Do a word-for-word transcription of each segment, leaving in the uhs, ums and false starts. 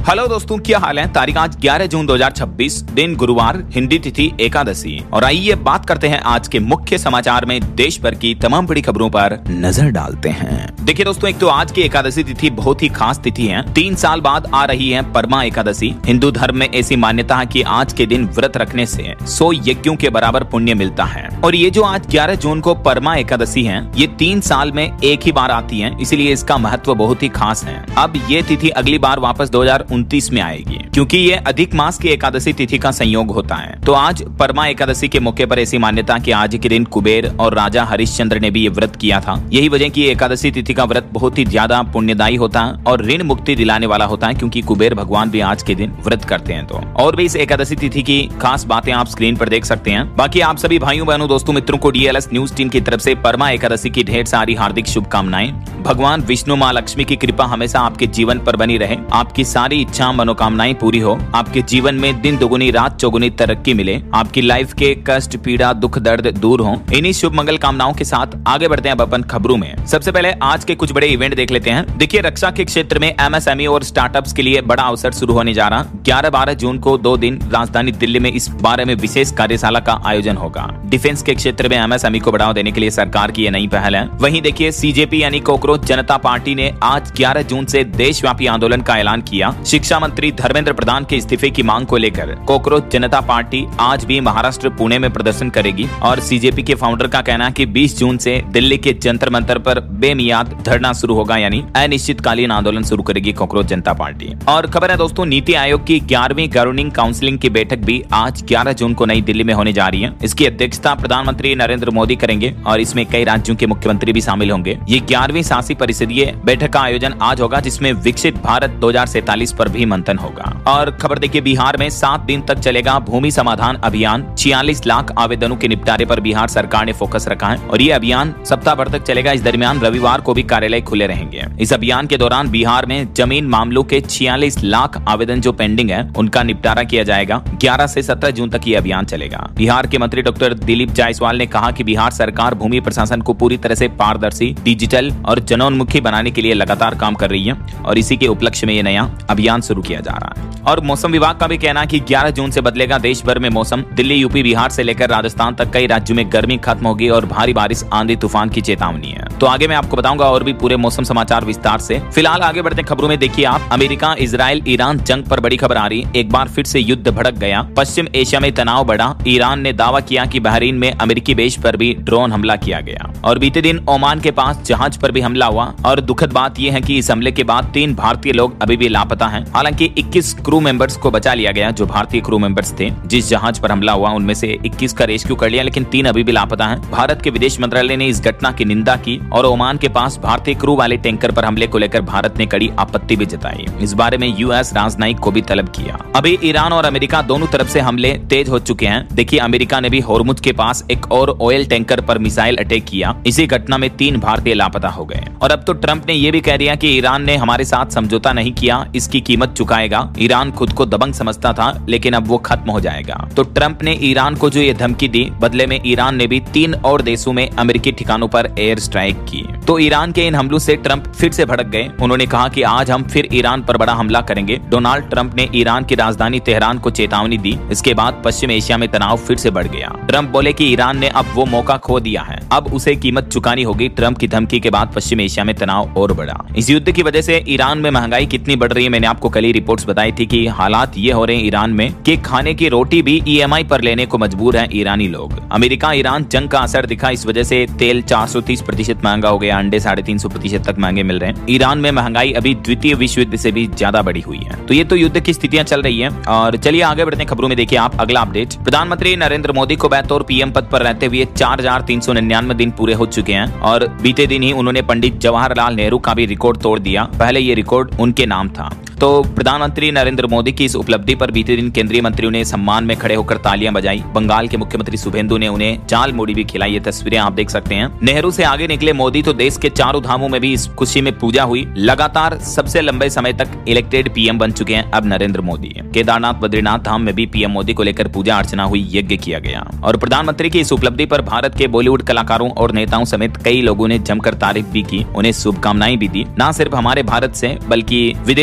Hello दोस्तों, क्या हाल है। तारीख आज ग्यारह जून दो हज़ार छब्बीस, दिन गुरुवार, हिंदी तिथि एकादशी। और आइए बात करते हैं आज के मुख्य समाचार में देश भर की तमाम बड़ी खबरों पर नजर डालते हैं। देखिए दोस्तों, एक तो आज की एकादशी तिथि बहुत ही खास तिथि है। तीन साल बाद आ रही है परमा एकादशी। हिंदू धर्म में ऐसी मान्यता है कि आज के दिन व्रत रखने से सौ यज्ञों के बराबर पुण्य मिलता है। और ये जो आज ग्यारह जून को परमा एकादशी है, ये तीन साल में एक ही बार आती है, इसीलिए इसका महत्व बहुत ही खास है। अब ये तिथि अगली बार वापस दो हज़ार उनतीस में आएगी, क्योंकि ये अधिक मास की एकादशी तिथि का संयोग होता है। तो आज परमा एकादशी के मौके पर ऐसी मान्यता कि आज के दिन कुबेर और राजा हरिश्चंद्र ने भी ये व्रत किया था। यही वजह की एकादशी तिथि का व्रत बहुत ही ज्यादा पुण्यदायी होता है और ऋण मुक्ति दिलाने वाला होता है, क्योंकि कुबेर भगवान भी आज के दिन व्रत करते हैं। तो और भी इस एकादशी तिथि की खास बातें आप स्क्रीन पर देख सकते हैं। बाकी आप सभी भाइयों बहनों दोस्तों मित्रों को डीएलएस न्यूज टीम की तरफ से परमा एकादशी की ढेर सारी हार्दिक शुभकामनाएं। भगवान विष्णु माँ लक्ष्मी की कृपा हमेशा आपके जीवन पर बनी रहे, आपकी सारी इच्छा मनोकामनाएं पूरी हो, आपके जीवन में दिन दुगुनी रात चौगुनी तरक्की मिले, आपकी लाइफ के कष्ट पीड़ा दुख दर्द दूर हो। इन्हीं शुभ मंगल कामनाओं के साथ आगे बढ़ते हैं अब अपन खबरों में। सबसे पहले आज के कुछ बड़े इवेंट देख लेते हैं। देखिए, रक्षा के क्षेत्र में एमएसएमई और स्टार्टअप्स के लिए बड़ा अवसर शुरू होने जा रहा। ग्यारह बारह जून को दो दिन राजधानी दिल्ली में इस बारे में विशेष कार्यशाला का आयोजन होगा। डिफेंस के क्षेत्र में एमएसएमई को बढ़ावा देने के लिए सरकार की यह नई पहल है। वहीं देखिए, सीजेपी यानी कॉकरोच जनता पार्टी ने आज ग्यारह जून से देशव्यापी आंदोलन का ऐलान किया। शिक्षा मंत्री धर्मेंद्र प्रधान के इस्तीफे की मांग को लेकर कॉकरोच जनता पार्टी आज भी महाराष्ट्र पुणे में प्रदर्शन करेगी। और सीजेपी के फाउंडर का कहना है कि बीस जून से दिल्ली के जंतर मंतर पर बेमियाद धरना शुरू होगा, यानी अनिश्चितकालीन आंदोलन शुरू करेगी कॉकरोच जनता पार्टी। और खबर है दोस्तों, नीति आयोग की ग्यारहवीं गवर्निंग काउंसिलिंग की बैठक भी आज ग्यारह जून को नई दिल्ली में होने जा रही है। इसकी अध्यक्षता प्रधानमंत्री नरेंद्र मोदी करेंगे और इसमें कई राज्यों के मुख्यमंत्री भी शामिल होंगे। ये ग्यारहवीं शासी परिषदीय बैठक का आयोजन आज होगा, जिसमें विकसित भारत दो हजार सैतालीस पर भी मंथन होगा। और खबर देखिए, बिहार में सात दिन तक चलेगा भूमि समाधान अभियान। छियालीस लाख आवेदनों के निपटारे पर बिहार सरकार ने फोकस रखा है और ये अभियान सप्ताह भर तक चलेगा। इस दरमियान रविवार को भी कार्यालय खुले रहेंगे। इस अभियान के दौरान बिहार में जमीन मामलों के छियालीस लाख आवेदन जो पेंडिंग है, उनका निपटारा किया जाएगा। ग्यारह से सत्रह जून तक ये अभियान चलेगा। बिहार के मंत्री डॉक्टर दिलीप जायसवाल ने कहा कि बिहार सरकार भूमि प्रशासन को पूरी तरह से पारदर्शी, डिजिटल और जनोन्मुखी बनाने के लिए लगातार काम कर रही है और इसी के उपलक्ष्य में ये नया अभियान शुरू किया जा रहा है। और मौसम विभाग का भी कहना है कि ग्यारह जून से बदलेगा देश भर में मौसम। दिल्ली, यूपी, बिहार से लेकर राजस्थान तक कई राज्यों में गर्मी खत्म होगी और भारी बारिश, आंधी तूफान की चेतावनी है। तो आगे मैं आपको बताऊंगा और भी पूरे मौसम समाचार विस्तार से। फिलहाल आगे बढ़ते खबरों में देखिए आप, अमेरिका इजराइल ईरान जंग पर बड़ी खबर आ रही। एक बार फिर से युद्ध भड़क गया। पश्चिम एशिया में तनाव बढ़ा। ईरान ने दावा किया कि बहरीन में अमेरिकी बेस पर भी ड्रोन हमला किया गया। और बीते दिन ओमान के पास जहाज पर भी हमला हुआ। और दुखद बात यह है कि इस हमले के बाद तीन भारतीय लोग अभी भी लापता हैं। हालांकि इक्कीस क्रू मेंबर्स को बचा लिया गया, जो भारतीय क्रू मेंबर्स थे। जिस जहाज पर हमला हुआ उनमें से इक्कीस का रेस्क्यू कर लिया, लेकिन तीन अभी भी लापता हैं। भारत के विदेश मंत्रालय ने इस घटना की निंदा की और ओमान के पास भारतीय क्रू वाले टैंकर पर हमले को लेकर भारत ने कड़ी आपत्ति भी जताई। इस बारे में यूएस राजनयिक को भी तलब किया। अभी ईरान और अमेरिका दोनों तरफ से हमले तेज हो चुके हैं। देखिए, अमेरिका ने भी होर्मुज के पास एक और ऑयल टैंकर पर मिसाइल अटैक किया। इसी घटना में तीन भारतीय लापता हो गए। और अब तो ट्रंप ने यह भी कह दिया कि ईरान ने हमारे साथ समझौता नहीं किया, इसकी कीमत चुकाएगा। ईरान खुद को दबंग समझता था, लेकिन अब वो खत्म हो जाएगा। तो ट्रंप ने ईरान को जो ये धमकी दी, बदले में ईरान ने भी तीन और देशों में अमेरिकी ठिकानों पर एयर स्ट्राइक की। तो ईरान के इन हमलों से ट्रंप फिर से भड़क गए। उन्होंने कहा कि आज हम फिर ईरान पर बड़ा हमला करेंगे। डोनाल्ड ट्रंप ने ईरान की राजधानी तेहरान को चेतावनी दी। इसके बाद पश्चिम एशिया में तनाव फिर से बढ़ गया। ट्रंप बोले कि ईरान ने अब वो मौका खो दिया है, अब उसे कीमत चुकानी होगी। ट्रंप की धमकी के बाद पश्चिम एशिया में तनाव और बढ़ा। इस युद्ध की वजह से ईरान में महंगाई कितनी बढ़ रही है, मैंने आपको कल ही रिपोर्ट्स बताई थी कि हालात ये हो रहे हैं ईरान में कि खाने की रोटी भी ईएमआई पर लेने को मजबूर हैं ईरानी लोग। अमेरिका ईरान जंग का असर दिखा। इस वजह से तेल चार सौ तीस प्रतिशत महंगा हो गया, अंडे साढ़े तीन सौ प्रतिशत तक महंगे मिल रहे हैं। ईरान में महंगाई अभी द्वितीय विश्व युद्ध से भी ज्यादा बढ़ी हुई है। तो ये तो युद्ध की स्थितियां चल रही है। और चलिए आगे बढ़ते हैं खबरों में। देखिए आप अगला अपडेट, प्रधानमंत्री नरेंद्र मोदी को बतौर पीएम पद पर रहते हुए चार हजार तीन सौ निन्यानवे दिन पूरे हो चुके हैं। और बीते दिन ही उन्होंने पंडित जवाहरलाल नेहरू का भी रिकॉर्ड तोड़ दिया। पहले ये रिकॉर्ड उनके नाम था। तो प्रधानमंत्री नरेंद्र मोदी की इस उपलब्धि पर बीते दिन केंद्रीय मंत्रियों ने सम्मान में खड़े होकर तालियां बजाई। बंगाल के मुख्यमंत्री शुभेंदु ने उन्हें जाल मोड़ी भी खिलाई। ये तस्वीरें आप देख सकते हैं। नेहरू से आगे निकले मोदी तो देश के चारों धामों में भी इस खुशी में पूजा हुई। लगातार सबसे लंबे समय तक इलेक्टेड पीएम बन चुके हैं अब नरेंद्र मोदी। केदारनाथ बद्रीनाथ धाम में भी पीएम मोदी को लेकर पूजा अर्चना हुई, यज्ञ किया गया। और प्रधानमंत्री की इस उपलब्धि पर भारत के बॉलीवुड कलाकारों और नेताओं समेत कई लोगों ने जमकर तारीफ भी की, उन्हें शुभकामनाएं भी दी। न सिर्फ हमारे भारत से बल्कि विदेशों से भी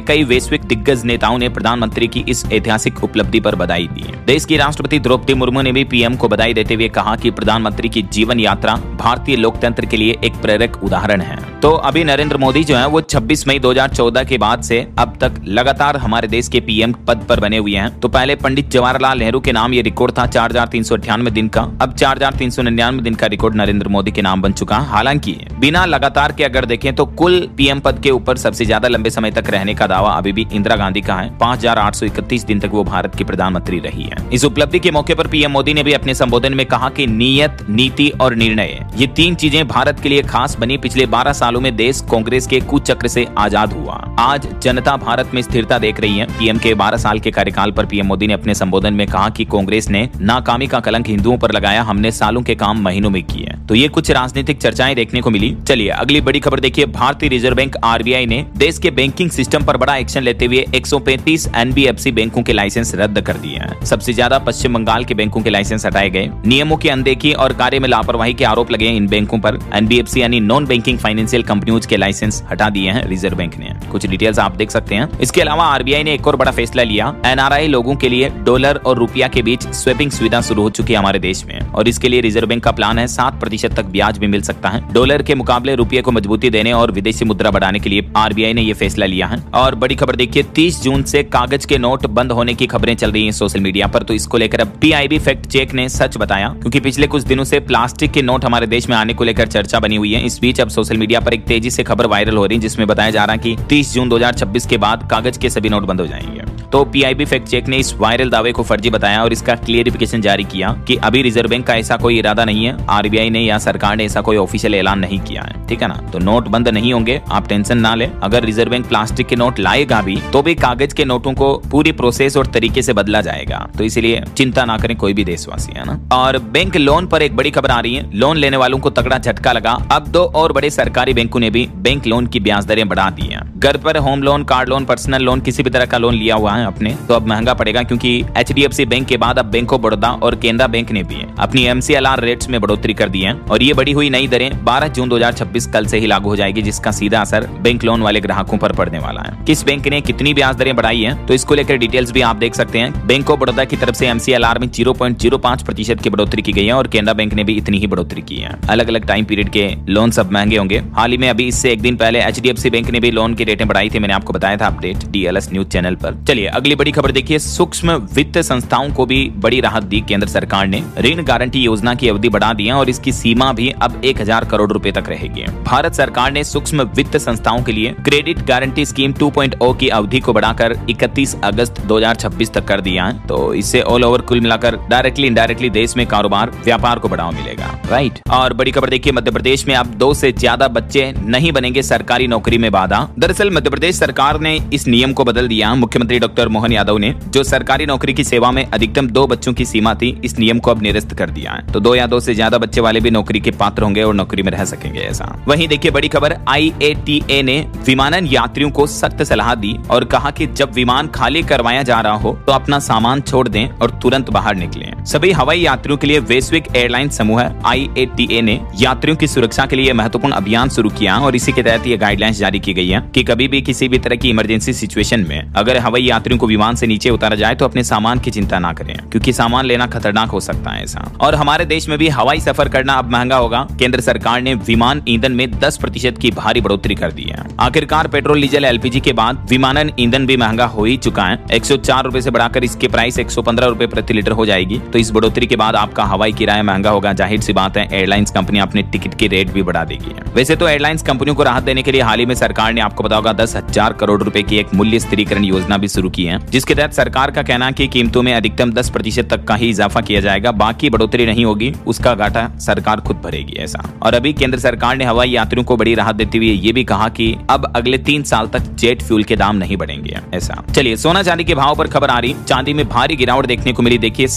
कई वैश्विक दिग्गज नेताओं ने प्रधानमंत्री की इस ऐतिहासिक उपलब्धि पर बधाई दी है। देश की राष्ट्रपति द्रौपदी मुर्मू ने भी पीएम को बधाई देते हुए कहा कि प्रधानमंत्री की जीवन यात्रा भारतीय लोकतंत्र के लिए एक प्रेरक उदाहरण है। तो अभी नरेंद्र मोदी जो है वो छब्बीस मई दो हज़ार चौदह के बाद से अब तक लगातार हमारे देश के पीएम पद पर बने हुए हैं। तो पहले पंडित जवाहरलाल नेहरू के नाम ये रिकॉर्ड था चार हजार तीन सौ अट्ठानवे दिन का, अब चार हजार तीन सौ निन्यानवे दिन का रिकॉर्ड नरेंद्र मोदी के नाम बन चुका है। हालांकि बिना लगातार के अगर देखें तो कुल पीएम पद के ऊपर सबसे ज्यादा लंबे समय तक रहने का दावा अभी भी इंदिरा गांधी का है। पांच हजार आठ सौ इकतीस दिन तक वो भारत की प्रधानमंत्री रही है। इस उपलब्धि के मौके पर पीएम मोदी ने भी अपने संबोधन में कहा कि नियत, नीति और निर्णय, ये तीन चीजें भारत के लिए खास बनी। पिछले बारह सालों में देश कांग्रेस के कुचक्र से आजाद हुआ। आज जनता भारत में स्थिरता देख रही है। पीएम के बारह साल के कार्यकाल पर पीएम मोदी ने अपने संबोधन में कहा कि कांग्रेस ने नाकामी का कलंक हिंदुओं पर लगाया, हमने सालों के काम महीनों में किए। तो ये कुछ राजनीतिक चर्चाएं देखने को मिली। चलिए अगली बड़ी खबर देखिए। भारतीय रिजर्व बैंक आरबीआई ने देश के बैंकिंग सिस्टम पर बड़ा एक्शन लेते हुए एक सौ पैंतीस एनबीएफसी बैंकों के लाइसेंस रद्द कर दिए हैं। सबसे ज्यादा पश्चिम बंगाल के बैंकों के लाइसेंस हटाए गए। नियमों की अनदेखी और कार्य में लापरवाही के आरोप लगे इन बैंकों पर। एनबीएफसी यानी नॉन बैंकिंग फाइनेंशियल कंपनियों के लाइसेंस हटा दिए हैं रिजर्व बैंक ने। कुछ डिटेल्स आप देख सकते हैं। इसके अलावा आरबीआई ने एक और बड़ा फैसला लिया। एनआरआई लोगों के लिए डॉलर और रुपया के बीच स्वैपिंग सुविधा शुरू हो चुकी है हमारे देश में, और इसके लिए रिजर्व बैंक का प्लान है सात प्रतिशत तक ब्याज भी मिल सकता है। डॉलर के मुकाबले रुपये को मजबूती देने और विदेशी मुद्रा बढ़ाने के लिए आरबीआई ने यह फैसला लिया है। और बड़ी खबर देखिए, तीस जून से कागज के नोट बंद होने की खबरें चल रही हैं सोशल मीडिया पर। तो इसको लेकर अब पीआईबी फैक्ट चेक ने सच बताया, क्योंकि पिछले कुछ दिनों से प्लास्टिक के नोट हमारे देश में आने को लेकर चर्चा बनी हुई है। इस बीच अब सोशल मीडिया पर एक तेजी से खबर वायरल हो रही है जिसमें बताया जा रहा है कि तीस जून दो हज़ार छब्बीस के बाद कागज के सभी नोट बंद हो जाएंगे। तो पीआईबी फैक्ट चेक ने इस वायरल दावे को फर्जी बताया और इसका क्लियरिफिकेशन जारी किया कि अभी रिजर्व बैंक का ऐसा कोई इरादा नहीं है। आरबीआई ने या सरकार ने ऐसा कोई ऑफिशियल ऐलान नहीं किया है, ठीक है ना। तो नोट बंद नहीं होंगे, आप टेंशन ना लें। अगर रिजर्व बैंक प्लास्टिक के नोट लाएगा भी तो भी कागज के नोटों को पूरी प्रोसेस और तरीके से बदला जाएगा। तो इसलिए चिंता ना करें कोई भी देशवासी, है ना। और बैंक लोन पर एक बड़ी खबर आ रही है। लोन लेने वालों को तगड़ा झटका लगा। अब दो और बड़े सरकारी बैंकों ने भी बैंक लोन की ब्याज दरें बढ़ा दी हैं। घर पर home loan, car loan, personal loan, किसी भी तरह का लोन लिया हुआ है अपने, तो अब महंगा पड़ेगा, क्योंकि एचडीएफसी बैंक के बाद अब बैंक ऑफ बड़ौदा और केनरा बैंक ने भी अपनी एमसीएलआर रेट्स में बढ़ोतरी कर दी है। और ये बढ़ी हुई नई दरें बारह जून दो हज़ार छब्बीस कल से ही लागू हो जाएगी, जिसका सीधा असर बैंक लोन वाले ग्राहकों पर पड़ने वाला है। किस बैंक ने कितनी ब्याज दरें बढ़ाई है, तो इसको लेकर डिटेल्स भी आप देख सकते हैं। बैंक ऑफ बड़ौदा की तरफ से एमसीएलआर में जीरो पॉइंट जीरो पाँच प्रतिशत की बढ़ोतरी की गई है और केनरा बैंक ने भी इतनी ही बढ़ोतरी की है। अलग अलग टाइम पीरियड के लोन सब महंगे होंगे। हाल ही में अभी इससे एक दिन पहले एचडीएफसी बैंक ने भी लोन की रेटें बढ़ाई थी। मैंने आपको बताया था अपडेट डीएलएस न्यूज चैनल पर। चलिए अगली बड़ी खबर देखिए। सूक्ष्म वित्त संस्थाओं को भी बड़ी राहत दी केंद्र सरकार ने। ऋण गारंटी योजना की अवधि बढ़ा दी है और इसकी सीमा भी अब एक हजार करोड़ रुपए तक रहेगी। भारत सरकार ने सूक्ष्म वित्त संस्थाओं के लिए credit guarantee scheme two point O की अवधि को बढ़ाकर इकतीस अगस्त दो हज़ार छब्बीस तक कर दिया है। तो इससे ऑल ओवर कुल मिलाकर डायरेक्टली इनडायरेक्टली देश में कारोबार, व्यापार को बढ़ावा मिलेगा, राइट। और बड़ी खबर देखिए, मध्य प्रदेश में अब दो से ज्यादा बच्चे नहीं बनेंगे सरकारी नौकरी में बाधा। दरअसल मध्य प्रदेश सरकार ने इस नियम को बदल दिया। मुख्यमंत्री डॉक्टर मोहन यादव ने जो सरकारी नौकरी की सेवा में अधिकतम दो बच्चों की सीमा थी, इस नियम को अब निरस्त कर दिया है। तो दो या दो से ज्यादा बच्चे वाले भी नौकरी के पात्र होंगे और नौकरी में रह सकेंगे ऐसा। वहीं देखिए बड़ी खबर, आईएटीए ने विमानन यात्रियों को सख्त सलाह दी और कहा कि जब विमान खाली करवाया जा रहा हो तो अपना सामान छोड़ दें और तुरंत बाहर निकलें। सभी हवाई यात्रियों के लिए वैश्विक एयरलाइन समूह आईएटीए ने यात्रियों की सुरक्षा के लिए महत्वपूर्ण अभियान शुरू किया और इसी के तहत ये गाइडलाइंस जारी की गई है कि कभी भी किसी भी तरह की इमरजेंसी सिचुएशन में अगर हवाई यात्रियों को विमान से नीचे उतारा जाए तो अपने सामान की चिंता ना करें, क्योंकि सामान लेना खतरनाक हो सकता है ऐसा। और हमारे देश में भी हवाई सफर करना अब महंगा होगा। केंद्र सरकार ने विमान ईंधन में दस प्रतिशत की भारी बढ़ोतरी कर दी है। आखिरकार पेट्रोल, डीजल, एलपीजी के बाद विमानन ईंधन भी महंगा हो ही चुका है। एक सौ चार रुपए से बढ़ाकर इसकी प्राइस एक सौ पंद्रह रुपए प्रति लीटर हो जाएगी। तो इस बढ़ोतरी के बाद आपका हवाई किराया महंगा होगा। जाहिर सी बात है एयरलाइंस कंपनी अपने टिकट की रेट भी बढ़ा देगी। वैसे तो एयरलाइंस कंपनियों को राहत देने के लिए हाल ही में सरकार ने, आपको पता होगा, दस हजार करोड़ रुपए की एक मूल्य स्थिरीकरण योजना भी शुरू की है, जिसके तहत सरकार का कहना है कि कीमतों में अधिकतम दस प्रतिशत तक का ही इजाफा किया जाएगा। बाकी बढ़ोतरी नहीं होगी, उसका घाटा सरकार खुद भरेगी ऐसा। और अभी केंद्र सरकार ने हवाई यात्रियों को बड़ी राहत देते हुए ये भी कहा कि अब अगले तीन साल तक जेट फ्यूल के दाम नहीं बढ़ेंगे ऐसा। चलिए सोना चांदी के भाव पर खबर आ रही। चांदी में भारी गिरावट देखने को मिली। देखिए साढ़े बारह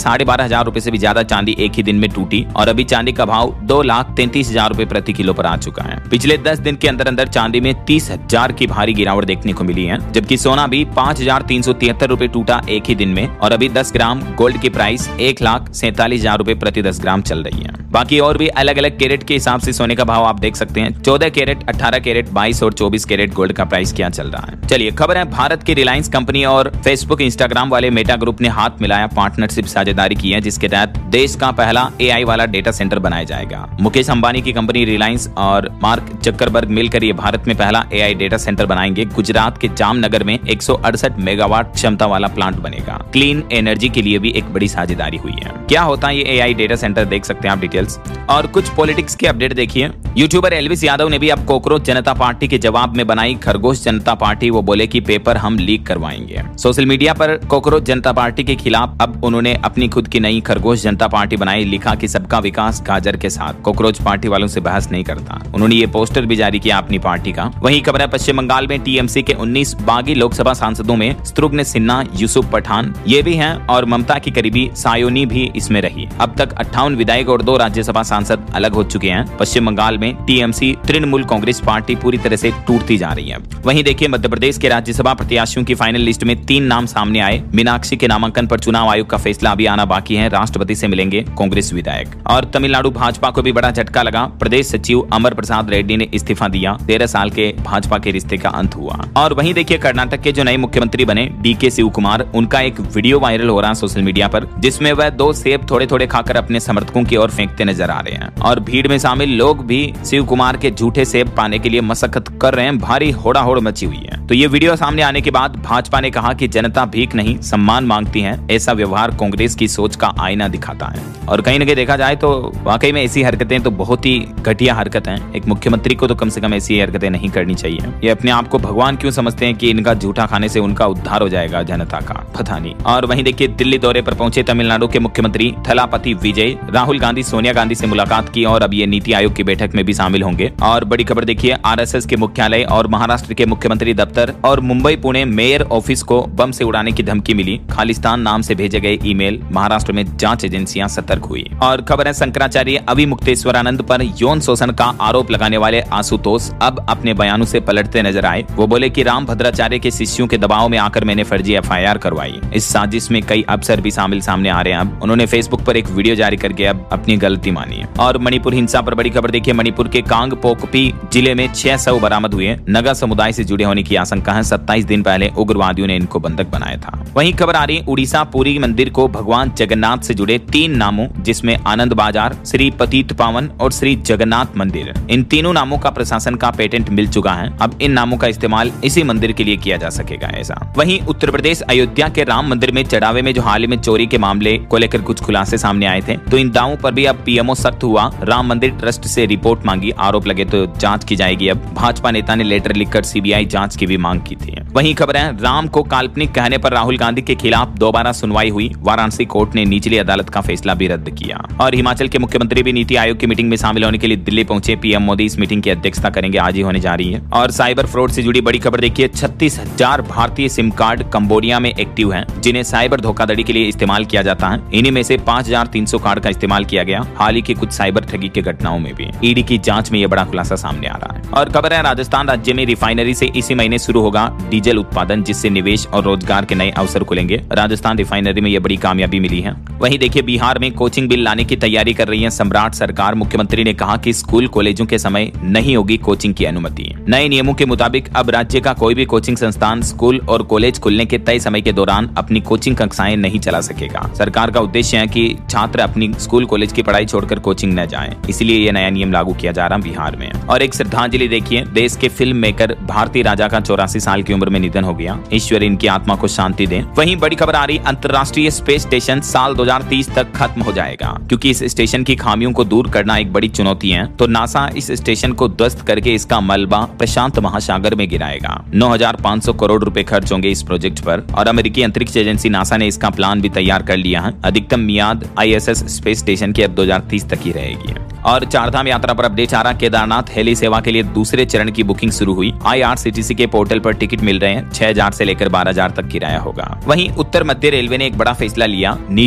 हजार रुपए से भी ज्यादा चांदी एक ही दिन में टूटी और अभी चांदी का भाव दो लाख तैंतीस हजार रुपए प्रति किलो पर आ चुका है। पिछले दस दिन के अंदर अंदर चांदी में तीस हजार की भारी गिरावट देखने को मिली है, जबकि सोना भी पाँच हजार तीन सौ तिहत्तर रुपए टूटा एक ही दिन में और अभी दस ग्राम गोल्ड की प्राइस एक लाख सैंतालीस हजार रुपए प्रति दस ग्राम चल रही है। बाकी और भी अलग अलग कैरेट के हिसाब से सोने का भाव आप देख सकते हैं। चौदह कैरेट, अठारह कैरेट, बाईस और चौबीस कैरेट गोल्ड का प्राइस क्या चल रहा है। चलिए खबर है, भारत की रिलायंस कंपनी और फेसबुक इंस्टाग्राम वाले मेटा ग्रुप ने हाथ मिलाया, पार्टनरशिप साझेदारी की है, जिसके तहत देश का पहला एआई वाला डेटा सेंटर बनाया जाएगा। मुकेश अंबानी की कंपनी रिलायंस और मार्क जकरबर्ग मिलकर ये भारत में पहला एआई डेटा सेंटर बनाएंगे। गुजरात के जामनगर में एक सौ अड़सठ मेगावाट क्षमता वाला प्लांट बनेगा। क्लीन एनर्जी के लिए भी एक बड़ी साझेदारी हुई है। क्या होता है ये एआई डेटा सेंटर, देख सकते हैं आप डिटेल्स। और कुछ पॉलिटिक्स के अपडेट देखिए। यूट्यूबर एल्विस यादव ने भी अब कोकरोच जनता पार्टी के जवाब में बनाई खरगोश जनता पार्टी। वो बोले कि पेपर हम लीक करवाएंगे। सोशल मीडिया पर कोकरोच जनता पार्टी के खिलाफ अब उन्होंने अपनी खुद की नई खरगोश जनता पार्टी बनाई। लिखा कि सबका विकास गाजर के साथ, कोकरोच पार्टी वालों से बहस नहीं करता। उन्होंने ये पोस्टर भी जारी किया अपनी पार्टी का। वहीं खबर है, पश्चिम बंगाल में टीएमसी के उन्नीस बागी लोकसभा सांसदों में शत्रुघ्न सिन्हा, यूसुफ पठान ये भी हैं और ममता की करीबी सायोनी भी इसमें रही। अब तक अट्ठावन विधायक और दो राज्यसभा सांसद अलग हो चुके हैं। पश्चिम बंगाल में टीएमसी तृणमूल कांग्रेस पार्टी पूरी तरह से टूटती जा रही है। वहीं देखिए, मध्य प्रदेश के राज्यसभा प्रत्याशियों की फाइनल लिस्ट में तीन नाम सामने आए। मीनाक्षी के नामांकन पर चुनाव आयोग का फैसला अभी आना बाकी है। राष्ट्रपति से मिलेंगे कांग्रेस विधायक। और तमिलनाडु भाजपा को भी बड़ा झटका लगा। प्रदेश सचिव अमर प्रसाद रेड्डी ने इस्तीफा दिया। तेरह साल के भाजपा के रिश्ते का अंत हुआ। और वहीं देखिए, कर्नाटक के जो नए मुख्यमंत्री बने डीके शिव कुमार, उनका एक वीडियो वायरल हो रहा है सोशल मीडिया पर, जिसमें वह दो सेब थोड़े थोड़े खाकर अपने समर्थकों की ओर फेंकते नजर आ रहे हैं। और भीड़ में शामिल लोग भी शिव कुमार के झूठे सेब पाने के लिए मशक्कत कर रहे हैं। भारी होड़ा होड़ मची हुई है। तो ये वीडियो सामने आने के बाद भाजपा ने कहा कि जनता भीख नहीं सम्मान मांगती है। ऐसा व्यवहार कांग्रेस की सोच का आईना दिखाता है। और कहीं न कहीं देखा जाए तो वाकई में ऐसी हरकतें तो बहुत ही घटिया हरकत है। एक मुख्यमंत्री को तो कम से कम ऐसी हरकतें नहीं करनी चाहिए। ये अपने आप को भगवान क्यों समझते हैं कि इनका झूठा खाने से उनका उद्धार हो जाएगा जनता का, पता नहीं। और वहीं देखिए, दिल्ली दौरे पर पहुंचे तमिलनाडु के मुख्यमंत्री थलापति विजय, राहुल गांधी सोनिया गांधी से मुलाकात की और अब ये नीति आयोग की बैठक में भी शामिल होंगे। और बड़ी खबर देखिए, आरएसएस के मुख्यालय और महाराष्ट्र के मुख्यमंत्री दफ्तर और मुंबई पुणे मेयर ऑफिस को बम से उड़ाने की धमकी मिली। खालिस्तान नाम से भेजे गए ईमेल, महाराष्ट्र में जांच एजेंसियां सतर्क हुई। और खबर है, शंकराचार्य अभिमुक्तेश्वरानंद पर यौन शोषण का आरोप लगाने वाले आशुतोष अब अपने बयानों से पलटते नजर आए। वो बोले कि राम भद्राचार्य के शिष्यों के दबाव में आकर मैंने फर्जी एफआईआर करवाई। इस साजिश में कई अफसर भी शामिल सामने आ रहे हैं। अब उन्होंने फेसबुक पर एक वीडियो जारी करके अब अपनी गलती मानी है। और मणिपुर हिंसा पर बड़ी खबर देखिए, मणिपुर के कांगपोकपी जिले में छह शव बरामद हुए। नगा समुदाय से जुड़े होने की आशंका है। सत्ताईस दिन पहले उग्रवादियों ने इनको बंधक बनाया था। वहीं खबर आ रही, उड़ीसा पुरी मंदिर को भगवान जगन्नाथ से जुड़े तीन नामों, जिसमें आनंद बाजार, श्री पतित पावन और श्री जगन्नाथ मंदिर, इन तीनों नामों का प्रशासन का पेटेंट मिल चुका है। अब इन नामों का इस्तेमाल इसी मंदिर के लिए किया जा सकेगा ऐसा। वहीं उत्तर प्रदेश अयोध्या के राम मंदिर में चढ़ावे में जो हाल ही में चोरी के मामले को लेकर कुछ खुलासे सामने आए थे, तो इन दावों पर भी अब पीएमओ सख्त हुआ। राम मंदिर ट्रस्ट से रिपोर्ट मांगी, आरोप लगे तो जांच की जाएगी। अब भाजपा नेता ने लेटर लिखकर सीबीआई जांच की भी मांग की थी। वहीं खबर है, राम को काल्पनिक कहने पर राहुल गांधी के खिलाफ दोबारा सुनवाई हुई। वाराणसी कोर्ट ने निचली अदालत का फैसला भी रद्द किया। और हिमाचल के मुख्यमंत्री भी नीति आयोग की मीटिंग में शामिल होने के लिए दिल्ली पहुंचे। पीएम मोदी इस मीटिंग की अध्यक्षता करेंगे, आज ही होने जा रही है। और साइबर फ्रॉड से जुड़ी बड़ी खबर देखिए, छत्तीस हजार भारतीय सिम कार्ड कंबोडिया में एक्टिव हैं, जिन्हें साइबर धोखाधड़ी के लिए इस्तेमाल किया जाता है। इन्हीं में से पाँच हजार तीन सौ कार्ड का इस्तेमाल किया गया हाल ही की कुछ साइबर ठगी के घटनाओं में भी। ईडी की जांच में यह बड़ा खुलासा सामने आ रहा है। और खबर है, राजस्थान राज्य में रिफाइनरी से इसी महीने शुरू होगा डीजल उत्पादन, जिससे निवेश और रोजगार के नए अवसर खुलेंगे। राजस्थान रिफाइनरी में यह बड़ी कामयाबी मिली है। वहीं देखिए, बिहार में कोचिंग बिल लाने की तैयारी कर रही है सम्राट सरकार। मुख्यमंत्री ने कहा कि स्कूल कॉलेजों के समय नहीं होगी कोचिंग की अनुमति। नए नियमों के मुताबिक अब राज्य का कोई भी कोचिंग संस्थान स्कूल और कॉलेज खुलने के तय समय के दौरान अपनी कोचिंग कक्षाएं नहीं चला सकेगा। सरकार का उद्देश्य है कि छात्र अपनी स्कूल कॉलेज की पढ़ाई छोड़कर कोचिंग न जाएं, इसलिए यह नया नियम लागू किया जा रहा बिहार में। और एक श्रद्धांजलि देखिए, देश के फिल्म मेकर भारती राजा का चौरासी साल की उम्र में निधन हो गया। ईश्वर इनकी आत्मा को शांति दे। वहीं बड़ी खबर आ रही, अंतर्राष्ट्रीय स्पेस स्टेशन साल दो हजार तीस तक खत्म हो जाएगा। क्योंकि इस स्टेशन की खामियों को दूर करना एक बड़ी चुनौती है, तो नासा इस स्टेशन को ध्वस्त करके इसका मलबा प्रशांत महासागर में गिराएगा। नौ हजार पाँच सौ करोड़ रुपए खर्च होंगे इस प्रोजेक्ट पर। और अमेरिकी अंतरिक्ष एजेंसी नासा ने इसका प्लान भी तैयार कर लिया है। अधिकतम मियाद आईएसएस स्पेस स्टेशन की अब दो हजार तीस तक ही रहेगी। और चारधाम यात्रा पर अपडेट आ रहा, केदारनाथ हेली सेवा के लिए दूसरे चरण की बुकिंग शुरू हुई। आईआरसीटीसी के पोर्टल पर टिकट मिल रहे हैं। छह हजार से लेकर बारह हजार तक किराया होगा। वहीं उत्तर मध्य रेलवे ने एक बड़ा फैसला लिया, निजी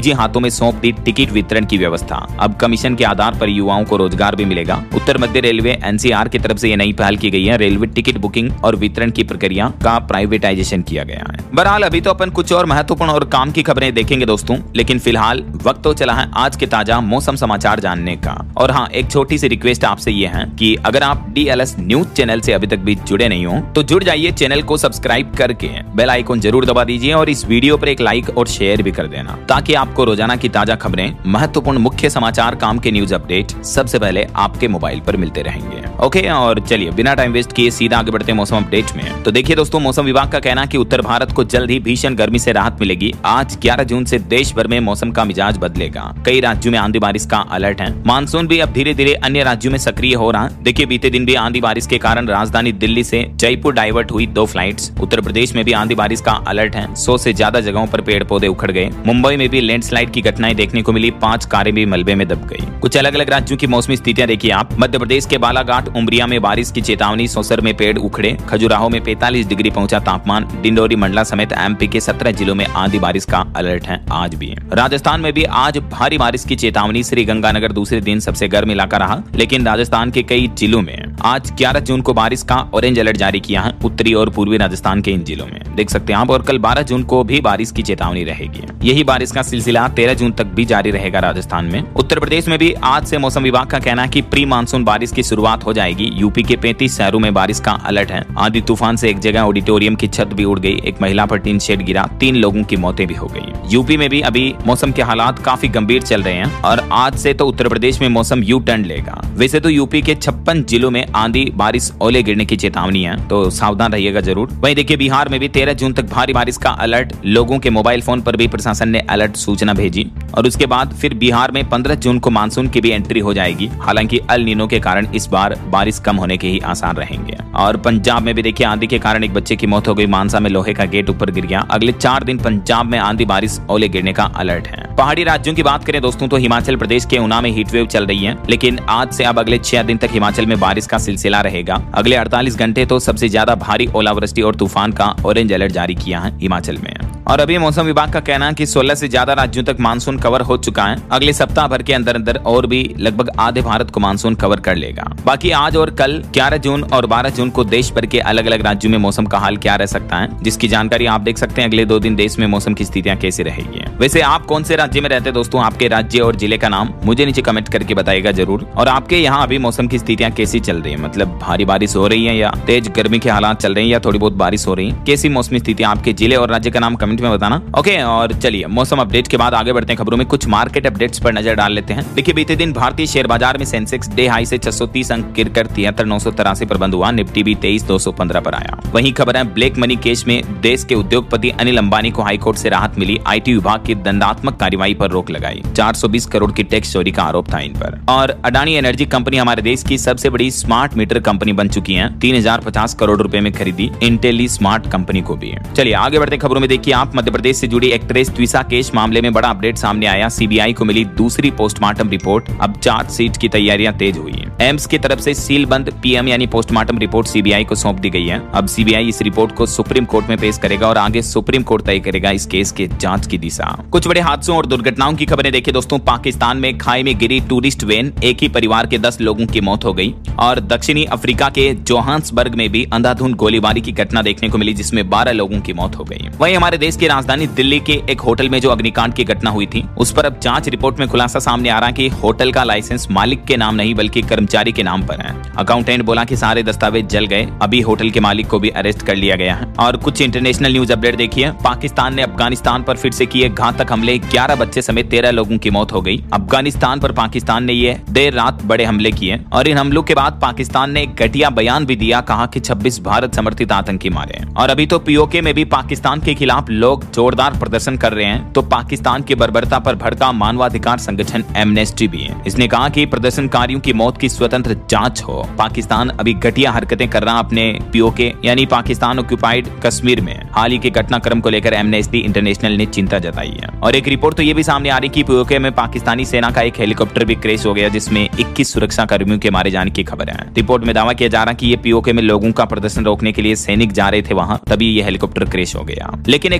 निजी हाथों में सौंप दी टिकट वितरण की व्यवस्था। अब कमीशन के आधार पर युवाओं को रोजगार भी मिलेगा। उत्तर मध्य रेलवे एनसीआर की तरफ से ये नई पहल की गई है। रेलवे टिकट बुकिंग और वितरण की प्रक्रिया का प्राइवेटाइजेशन किया गया है। बहरहाल अभी तो अपन कुछ और महत्वपूर्ण और काम की खबरें देखेंगे दोस्तों, लेकिन फिलहाल वक्त तो चला है आज के ताजा मौसम समाचार जानने का। और हाँ, एक छोटी सी रिक्वेस्ट आपसे ये है कि अगर आप डीएलएस न्यूज चैनल से अभी तक भी जुड़े नहीं हो तो जुड़ जाइए, चैनल को सब्सक्राइब करके बेल आइकन जरूर दबा दीजिए और इस वीडियो पर एक लाइक और शेयर भी कर देना, ताकि आपको रोजाना की ताजा खबरें, महत्वपूर्ण मुख्य समाचार, काम के न्यूज अपडेट सबसे पहले आपके मोबाइल पर मिलते रहेंगे। ओके, और चलिए बिना टाइम वेस्ट किए सीधा आगे बढ़ते हैं मौसम अपडेट में। तो देखिए दोस्तों, मौसम विभाग का कहना है कि उत्तर भारत को जल्द ही भीषण गर्मी से राहत मिलेगी। आज ग्यारह जून से देश भर में मौसम का मिजाज बदलेगा। कई राज्यों में आंधी बारिश का अलर्ट है। मानसून भी अब धीरे धीरे अन्य राज्यों में सक्रिय हो रहा है। देखिए, बीते दिन भी आंधी बारिश के कारण राजधानी दिल्ली से जयपुर डाइवर्ट हुई दो फ्लाइट्स। उत्तर प्रदेश में भी आंधी बारिश का अलर्ट है। सौ से ज्यादा जगहों पर पेड़ पौधे उखड़ गए। मुंबई में भी लैंडस्लाइड की घटनाएं देखने को मिली। पांच कारें भी मलबे में दब गई। कुछ अलग अलग राज्यों की मौसमी स्थितियां देखिए आप। मध्य प्रदेश के बालाघाट उमरिया में बारिश की चेतावनी। सौसर में पेड़ उखड़े। खजुराहो में पैंतालीस डिग्री पहुंचा तापमान। डिंडोरी मंडला समेत एमपी के सत्रह जिलों में आंधी बारिश का अलर्ट है आज भी। राजस्थान में भी आज भारी बारिश की चेतावनी। श्रीगंगानगर दूसरे दिन सबसे गर्म इलाका रहा, लेकिन राजस्थान के कई जिलों में आज ग्यारह जून को बारिश का ऑरेंज अलर्ट जारी किया है। उत्तरी और पूर्वी राजस्थान के इन जिलों में देख सकते हैं आप। और कल बारह जून को भी बारिश की चेतावनी रहेगी। यही बारिश का सिलसिला तेरह जून तक भी जारी रहेगा राजस्थान में। उत्तर प्रदेश में भी आज से मौसम विभाग का कहना है कि प्री मानसून बारिश की शुरुआत हो जाएगी। यूपी के पैंतीस शहरों में बारिश का अलर्ट है। आंधी तूफान से एक जगह ऑडिटोरियम की छत भी उड़ गई। एक महिला पर टीन शेड गिरा। तीन लोगों की मौतें भी हो गई। यूपी में भी अभी मौसम के हालात काफी गंभीर चल रहे हैं और आज से तो उत्तर प्रदेश में मौसम यू टर्न लेगा। वैसे तो यूपी के छप्पन जिलों में आंधी बारिश ओले गिरने की चेतावनी है, तो सावधान रहिएगा जरूर। वहीं देखिए, बिहार में भी तेरह जून तक भारी बारिश का अलर्ट। लोगों के मोबाइल फोन पर भी प्रशासन ने अलर्ट सूचना भेजी और उसके बाद फिर बिहार में पंद्रह जून को मानसून की भी एंट्री हो जाएगी। हालांकि अल नीनो के कारण इस बार बारिश कम होने के ही आसार रहेंगे। और पंजाब में भी देखिए, आंधी के कारण एक बच्चे की मौत हो गई। मानसा में लोहे का गेट ऊपर गिर गया। अगले चार दिन पंजाब में आंधी बारिश ओले गिरने का अलर्ट है। पहाड़ी राज्यों की बात करें दोस्तों, तो हिमाचल प्रदेश के ऊना में हीटवेव चल रही है, लेकिन आज से अब अगले छह दिन तक हिमाचल में बारिश का सिलसिला रहेगा। अगले अड़तालीस घंटे तो सबसे ज्यादा भारी ओलावृष्टि और तूफान का ऑरेंज अलर्ट जारी किया है हिमाचल में। और अभी मौसम विभाग का कहना है कि सोलह से ज्यादा राज्यों तक मानसून कवर हो चुका है। अगले सप्ताह भर के अंदर अंदर और भी लगभग आधे भारत को मानसून कवर कर लेगा। बाकी आज और कल ग्यारह जून और बारह जून को देश भर के अलग अलग राज्यों में मौसम का हाल क्या रह सकता है, जिसकी जानकारी आप देख सकते हैं। अगले दो दिन देश में मौसम की स्थितियां कैसी रहेगी। वैसे आप कौन से राज्य में रहते हैं दोस्तों? आपके राज्य और जिले का नाम मुझे नीचे कमेंट करके बताइएगा जरूर। और आपके यहाँ अभी मौसम की स्थितियां कैसी चल रही है, मतलब भारी बारिश हो रही है या तेज गर्मी के हालात चल रहे हैं या थोड़ी बहुत बारिश हो रही है? कैसी मौसमी स्थितियां आपके जिले और राज्य का नाम कमेंट में बताना। ओके, और चलिए मौसम अपडेट के बाद आगे बढ़ते हैं खबरों में। कुछ मार्केट अपडेट्स पर नजर डाल लेते हैं। देखिए, बीते दिन भारतीय शेयर बाजार में सेंसेक्स डे हाई से छह सौ तीस अंक गिरकर तिहत्तर नौ सौ तिरासी पर बंद हुआ। निफ्टी भी तेईस दो सौ पंद्रह पर आया। वहीं खबर है, ब्लैक मनी केस में देश के उद्योगपति अनिल अंबानी को हाईकोर्ट से राहत मिली। आईटी विभाग की दंडात्मक कार्रवाई पर रोक लगाई। चार सौ बीस करोड़ की टैक्स चोरी का आरोप था इन पर। और अडानी एनर्जी कंपनी हमारे देश की सबसे बड़ी स्मार्ट मीटर कंपनी बन चुकी है। तीन हजार पचास करोड़ रुपए में खरीदी इंटेली स्मार्ट कंपनी को भी। चलिए आगे बढ़ते खबरों में। देखिए आप, मध्य प्रदेश से जुड़ी एक्ट्रेस ट्विसा केस मामले में बड़ा अपडेट सामने आया। सीबीआई को मिली दूसरी पोस्टमार्टम रिपोर्ट। अब चार्जशीट की तैयारियां तेज हुई। एम्स की तरफ से सीलबंद पीएम यानी पोस्टमार्टम रिपोर्ट सीबीआई को सौंप दी गई है। अब सीबीआई इस रिपोर्ट को सुप्रीम कोर्ट में पेश करेगा और आगे सुप्रीम कोर्ट तय करेगा इस केस के जांच की दिशा। कुछ बड़े हादसों और दुर्घटनाओं की खबरें देखिए दोस्तों। पाकिस्तान में खाई में गिरी टूरिस्ट वैन, एक ही परिवार के दस लोगों की मौत हो गई। और दक्षिणी अफ्रीका के जोहान्सबर्ग में भी अंधाधुंध गोलीबारी की घटना देखने को मिली, जिसमें बारह लोगों की मौत हो गई। वहीं हमारे देश की राजधानी दिल्ली के एक होटल में जो अग्निकांड की घटना हुई थी, उस पर अब जांच रिपोर्ट में खुलासा सामने आ रहा है कि होटल का लाइसेंस मालिक के नाम नहीं बल्कि कर्मचारी के नाम पर है। अकाउंटेंट बोला कि सारे दस्तावेज जल गए। अभी होटल के मालिक को भी अरेस्ट कर लिया गया है। और कुछ इंटरनेशनल न्यूज अपडेट देखिए। पाकिस्तान ने अफगानिस्तान पर फिर से किए घातक हमले। ग्यारह बच्चे समेत तेरह लोगों की मौत हो गई। अफगानिस्तान पर पाकिस्तान ने ये देर रात बड़े हमले किए और इन हमलों के बाद पाकिस्तान ने एक घटिया बयान भी दिया, कहा कि छब्बीस भारत समर्थित आतंकी मारे। और अभी तो पीओके में भी पाकिस्तान के खिलाफ लोग जोरदार प्रदर्शन कर रहे हैं। तो पाकिस्तान की बर्बरता पर भड़का मानवाधिकार संगठन एमनेस्टी भी है। इसने कहा कि प्रदर्शनकारियों की मौत की स्वतंत्र जांच हो। पाकिस्तान अभी घटिया हरकतें कर रहा अपने पीओके यानी पाकिस्तान ऑक्युपाइड कश्मीर में। हाल ही के घटनाक्रम को लेकर एमनेस्टी इंटरनेशनल ने चिंता जताई है। और एक रिपोर्ट तो ये भी सामने आ रही कि पीओके में पाकिस्तानी सेना का एक हेलीकॉप्टर भी क्रैश हो गया, जिसमें इक्कीस सुरक्षा कर्मियों के मारे जाने की खबर है। रिपोर्ट में दावा किया जा रहा कि ये पीओके में लोगों का प्रदर्शन रोकने के लिए सैनिक जा रहे थे वहां, तभी ये हेलीकॉप्टर क्रैश हो गया। लेकिन एक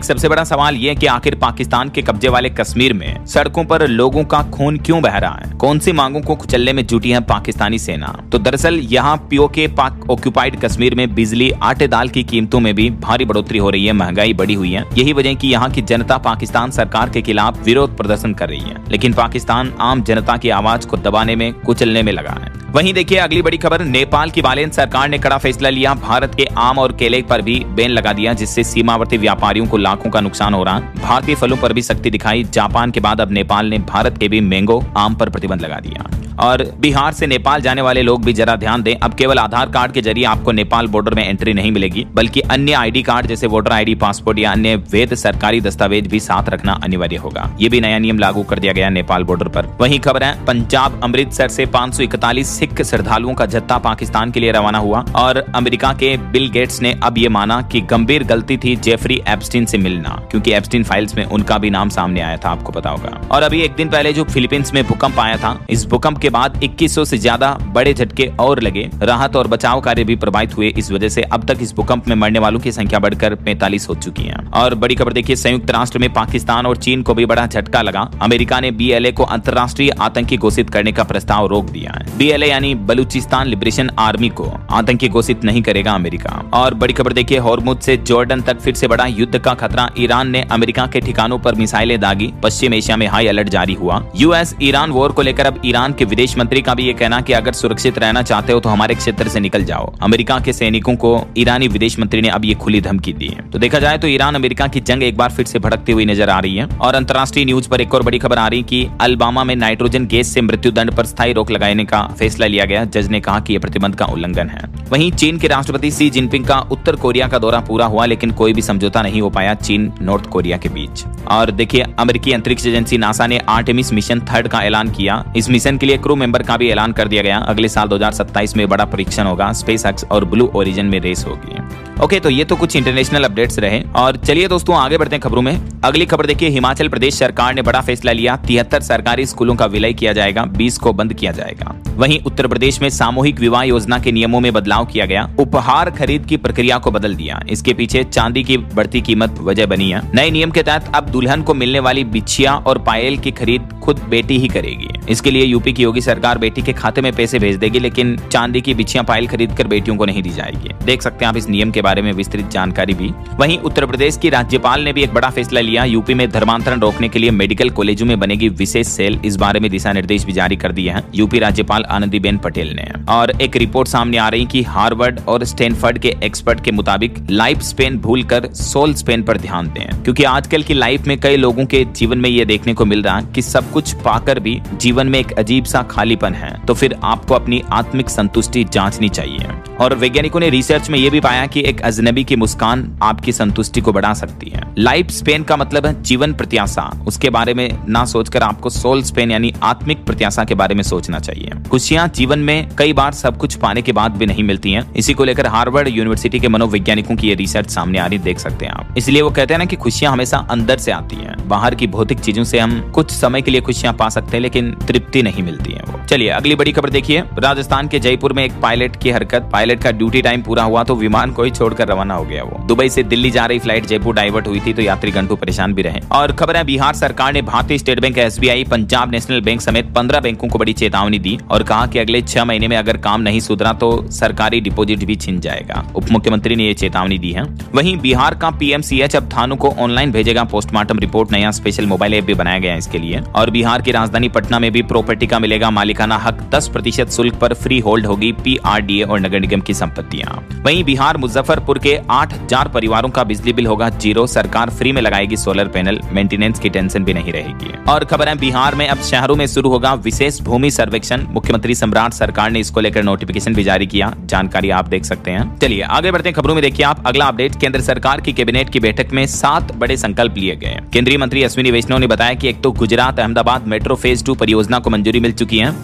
सबसे बड़ा सवाल ये है कि आखिर पाकिस्तान के कब्जे वाले कश्मीर में सड़कों पर लोगों का खून क्यों बह रहा है? कौन सी मांगों को कुचलने में जुटी है पाकिस्तानी सेना? तो दरअसल यहाँ पीओके पाक ऑक्युपाइड कश्मीर में बिजली, आटे दाल की कीमतों में भी भारी बढ़ोतरी हो रही है, महंगाई बढ़ी हुई है। यही वजह कि यहाँ की जनता पाकिस्तान सरकार के खिलाफ विरोध प्रदर्शन कर रही है, लेकिन पाकिस्तान आम जनता की आवाज को दबाने में, कुचलने में लगा है। वहीं देखिए अगली बड़ी खबर, नेपाल की बालेन सरकार ने कड़ा फैसला लिया, भारत के आम और केले पर भी बैन लगा दिया, जिससे सीमावर्ती व्यापारियों को लाखों का नुकसान हो रहा। भारतीय फलों पर भी सख्ती दिखाई। जापान के बाद अब नेपाल ने भारत के भी मैंगो, आम पर प्रतिबंध लगा दिया। और बिहार से नेपाल जाने वाले लोग भी जरा ध्यान दें, अब केवल आधार कार्ड के जरिए आपको नेपाल बॉर्डर में एंट्री नहीं मिलेगी, बल्कि अन्य आईडी कार्ड जैसे वोटर आईडी, पासपोर्ट या अन्य वैध सरकारी दस्तावेज भी साथ रखना अनिवार्य होगा। ये भी नया नियम लागू कर दिया गया नेपाल बॉर्डर पर। वहीं खबर है, पंजाब अमृतसर से पाँच सौ इकतालीस सिख श्रद्धालुओं का जत्था पाकिस्तान के लिए रवाना हुआ और अमेरिका के बिल गेट्स ने अब ये माना कि गंभीर गलती थी जेफरी एप्स्टीन से मिलना, क्योंकि एप्स्टीन फाइल्स में उनका भी नाम सामने आया था, आपको पता होगा। और अभी एक दिन पहले जो फिलीपींस में भूकंप आया था, इस भूकंप के बाद इक्कीस सौ से ज्यादा बड़े झटके और लगे। राहत और बचाव कार्य भी प्रभावित हुए। इस वजह से अब तक इस भूकंप में मरने वालों की संख्या बढ़कर पैंतालीस हो चुकी है। और बड़ी खबर देखिए, संयुक्त राष्ट्र में पाकिस्तान और चीन को भी बड़ा झटका लगा। अमेरिका ने बीएलए को अंतर्राष्ट्रीय आतंकी घोषित करने का प्रस्ताव रोक दिया है। बीएलए यानी बलूचिस्तान लिबरेशन आर्मी को आतंकी घोषित नहीं करेगा अमेरिका। और बड़ी खबर देखिए, हॉर्मुज से जॉर्डन तक फिर से बड़ा युद्ध का खतरा। ईरान ने अमेरिका के ठिकानों पर मिसाइलें दागी। पश्चिम एशिया में हाई अलर्ट जारी हुआ। यूएस ईरान वॉर को लेकर अब ईरान के विदेश मंत्री का भी ये कहना कि अगर सुरक्षित रहना चाहते हो तो हमारे क्षेत्र से निकल जाओ। अमेरिका के सैनिकों को ईरानी विदेश मंत्री ने अब ये खुली धमकी दी है। तो देखा जाए तो ईरान अमेरिका की जंग एक बार फिर से भड़कती हुई नजर आ रही है। और अंतर्राष्ट्रीय न्यूज पर एक और बड़ी खबर आ रही कि अलबामा में नाइट्रोजन गैस से मृत्यु दंड पर स्थायी रोक लगाने का फैसला लिया गया। जज ने कहा कि यह प्रतिबंध का उल्लंघन है। वहीं चीन के राष्ट्रपति शी जिनपिंग का उत्तर कोरिया का दौरा पूरा हुआ, लेकिन कोई भी समझौता नहीं हो पाया चीन नॉर्थ कोरिया के बीच। और देखिए, अमेरिकी अंतरिक्ष एजेंसी नासा ने आर्टेमिस मिशन थर्ड का ऐलान किया। इस मिशन के लिए क्रू मेंबर का भी ऐलान कर दिया गया। अगले साल दो हज़ार सत्ताईस में बड़ा परीक्षण होगा। स्पेसएक्स और ब्लू ओरिजिन में रेस होगी। ओके, तो ये तो कुछ इंटरनेशनल अपडेट्स रहे। और चलिए दोस्तों आगे बढ़ते हैं खबरों में। अगली खबर देखिए, हिमाचल प्रदेश सरकार ने बड़ा फैसला लिया। तिहत्तर सरकारी स्कूलों का विलय किया जाएगा, बीस को बंद किया जाएगा। वहीं उत्तर प्रदेश में सामूहिक विवाह योजना के नियमों में बदलाव किया गया। उपहार खरीद की प्रक्रिया को बदल दिया। इसके पीछे चांदी की बढ़ती कीमत वजह बनी है। नए नियम के तहत अब दुल्हन को मिलने वाली बिछिया और पायल की खरीद खुद बेटी ही करेगी। इसके लिए यूपी की योगी सरकार बेटी के खाते में पैसे भेज देगी, लेकिन चांदी की बिछिया पायल खरीद कर बेटियों को नहीं दी जाएगी। देख सकते हैं आप इस नियम के बारे में विस्तृत जानकारी भी। वहीं उत्तर प्रदेश की राज्यपाल ने भी एक बड़ा फैसला लिया। यूपी में धर्मांतरण रोकने के लिए मेडिकल कॉलेजों में बनेगी विशेष सेल। इस बारे में दिशा निर्देश भी जारी कर दिए हैं यूपी राज्यपाल आनंदीबेन पटेल ने। और एक रिपोर्ट सामने आ रही कि हार्वर्ड और स्टैनफोर्ड के एक्सपर्ट के मुताबिक लाइफ स्पेन भूलकर सोल स्पेन पर ध्यान दें, क्योंकि आजकल की लाइफ में कई लोगों के जीवन में ये देखने को मिल रहा है कि सब कुछ पाकर भी जीवन में एक अजीब सा खालीपन है। तो फिर आपको अपनी आत्मिक संतुष्टि जांचनी चाहिए। और वैज्ञानिकों ने रिसर्च में यह भी पाया कि एक अजनबी की मुस्कान आपकी संतुष्टि को बढ़ा सकती है। लाइफ स्पेन का मतलब है जीवन प्रत्याशा। उसके बारे में ना सोचकर आपको सोल स्पेन यानी आत्मिक प्रत्याशा के बारे में सोचना चाहिए। खुशियां जीवन में कई बार सब कुछ पाने के बाद भी नहीं मिलती हैं। इसी को लेकर हार्वर्ड यूनिवर्सिटी के मनोवैज्ञानिकों की ये रिसर्च सामने आ रही, देख सकते हैं आप। इसलिए वो कहते हैं ना कि खुशियां हमेशा अंदर से आती हैं। बाहर की भौतिक चीजों से हम कुछ समय के लिए खुशियां पा सकते हैं, लेकिन तृप्ति नहीं मिलती है वो। चलिए अगली बड़ी खबर देखिए, राजस्थान के जयपुर में एक पायलट की हरकत। पायलट का ड्यूटी टाइम पूरा हुआ तो विमान को ही छोड़कर रवाना हो गया। वो दुबई से दिल्ली जा रही फ्लाइट जयपुर डाइवर्ट हुई थी, तो यात्री घंटों परेशान भी रहे। और खबर है, बिहार सरकार ने भारतीय state bank, SBI, Punjab national bank समेत पंद्रह बैंकों को बड़ी चेतावनी दी और कहा कि अगले छह महीने में अगर काम नहीं सुधरा तो सरकारी डिपॉजिट भी छिन जाएगा। उप मुख्यमंत्री ने ये चेतावनी दी है। वहीं बिहार का पीएमसीएच अब थानों को ऑनलाइन भेजेगा पोस्टमार्टम रिपोर्ट। नया स्पेशल मोबाइल ऐप भी बनाया गया है इसके लिए। और बिहार की राजधानी पटना में भी प्रॉपर्टी का मिलेगा मालिकाना हक। दस प्रतिशत शुल्क पर फ्री होल्ड होगी पीआरडीए और नगर निगम की संपत्तियां। वहीं बिहार मुजफ्फरपुर के आठ हजार परिवारों का बिजली बिल होगा जीरो। सरकार फ्री में लगाएगी सोलर पैनल, मेंटेनेंस की टेंशन भी नहीं रहेगी। और खबर है, बिहार में अब शहरों में शुरू होगा विशेष भूमि सर्वेक्षण। मुख्यमंत्री सम्राट सरकार ने इसको लेकर नोटिफिकेशन भी जारी किया। जानकारी आप देख सकते हैं। चलिए आगे बढ़ते हैं खबरों में। देखिए आप अगला अपडेट, केंद्र सरकार की कैबिनेट की बैठक में सात बड़े संकल्प लिए गए। केंद्रीय मंत्री अश्विनी वैष्णव ने बताया कि एक तो Gujarat Ahmedabad metro phase two परियोजना को मंजूरी मिल चुकी है।